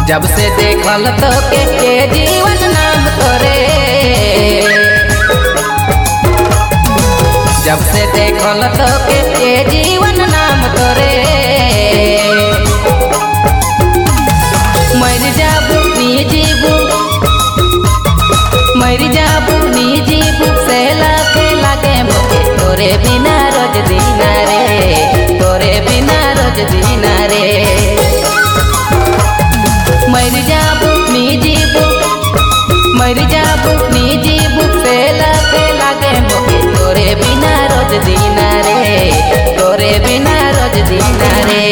जब से देखल तो के जीवन नाम तोरे, जब से देखल तो के जीवन नाम तोरे। मर जाबू नी जीबू, मर जाबू नी जीबू से लागे मोके तोरे बिना रोज दीना रे, तोरे बिना रोज दीना रे। मर जाबू नी जीबू, मर जाबू नी जीबू से लागे मोके तोरे बिना रोज दीना रे, तोरे बिना रोज दीना रे।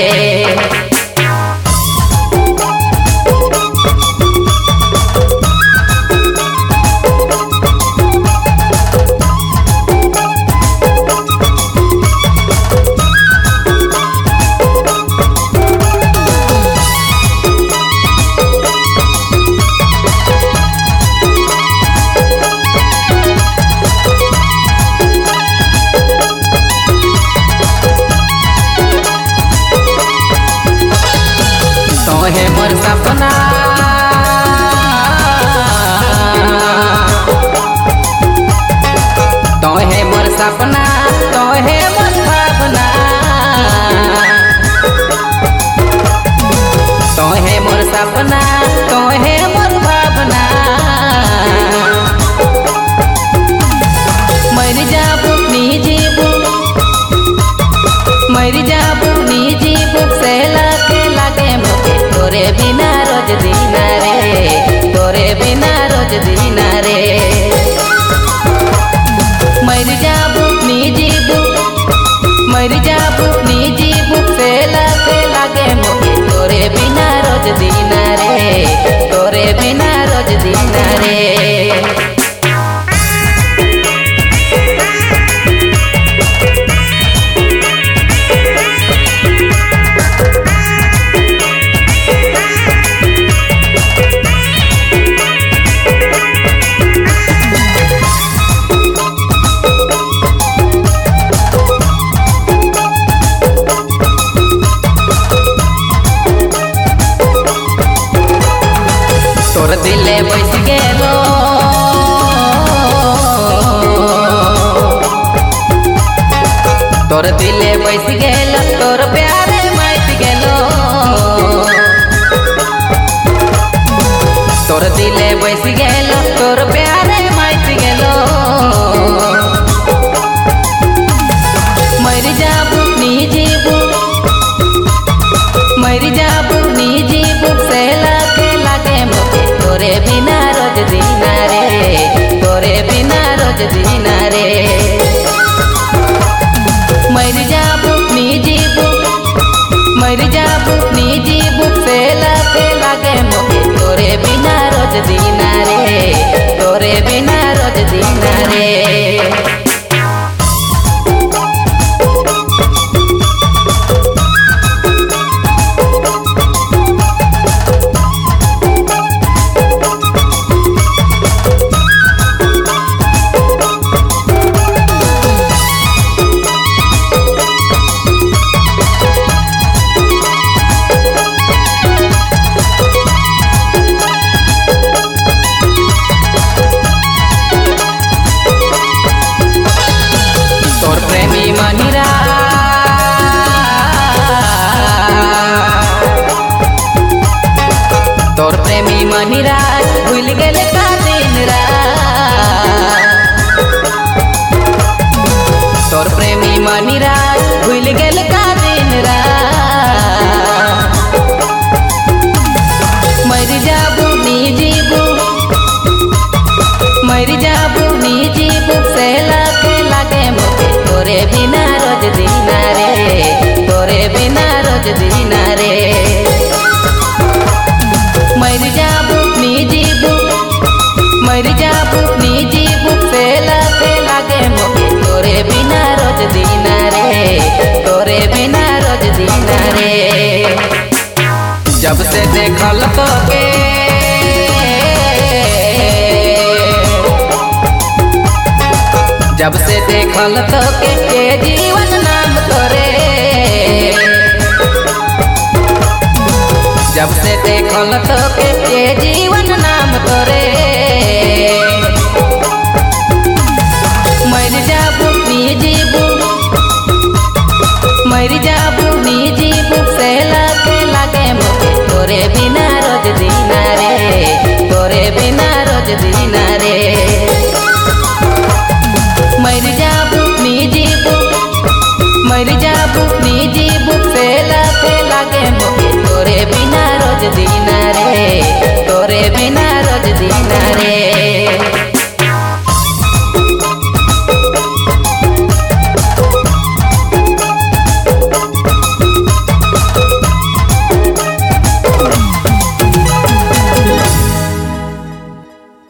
तोहे मोर सपना, तोहे मोर सपना, तोहे मोर भावना, तोहे मोर सपना, तोहे मोर भावना। मर जाबू नी जीबू, मर जाबू नी जीबू से लागे मोके तोरे बिना रोज दीना रे, तोरे बिना रोज दीना रे। मर जाबू नी जीबू, मर जाबू नी जीबू से लागे मोके तोरे बिना रोज दीना रे, तोरे बिना रोज दीना रे। तोर दिले बैस गेलो, तोर दिले बैस गेलो, तोर प्यारे माइत गेलो। तोर दिले बैस गेलो, तोर प्यारे माइत गेलो। मर जाबू नी जीबू, मर जाबू नी जीबू से लागे मोके तोरे बिना रोज दीना रे, तोरे बिना रोज दीना रे। मर जाबू नी जीबू, मर जाबू नी जीबू से लागे मोके तोरे बिना रोज दीना रे, तोरे बिना रोज दीना रे। तोर प्रेमी मनिरा, तोर प्रेमी मनिरा भूल गेल का दिन रात। तोर प्रेमी मनिरा भूल गेल का दिन रात। मर जाबू नी जीबू, मर जाबू नी जीबू से लागे मोके तोरे बिना रोज दीना रे, तोरे बिना रोज दीना रे। मर जाबू नी जीबू, मर जाबू नी जीबू से लागे मोके तोरे बिना रोज दीना रे, तोरे बिना रोज दीना रे। जब से देखल तो के, जब से देखल तो के जीवन नाम तोरे, जब से देखल तो के ये जीवन नाम तोरे मर जाबू नी जीबू मर जा